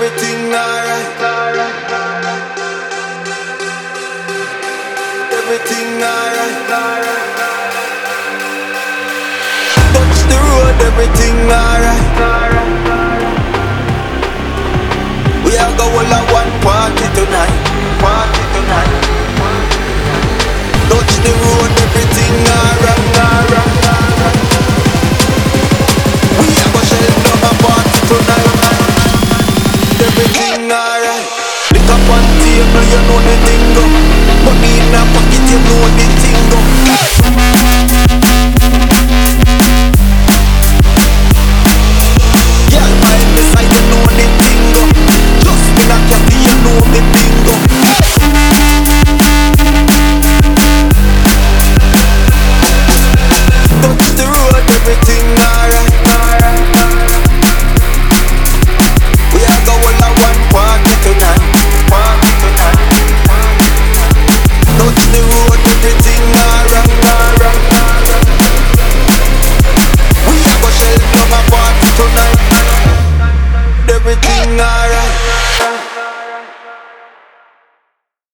everything alright. Everything alright. Touch the road, everything alright. We are going to one party tonight. Party tonight. Touch the road, everything alright. We are going to shell down a party tonight. Everything alright. Lick up on table, you know the thing go. Money in a pocket, you know the thing go. Girl, mind the side, you know the thing go. Just in a cafe, you know the thing go. Touch the road, everything alright. We are going to one party tonight. Party tonight. Touch the road, everything alright. We are going to shell down a party tonight. Everything alright.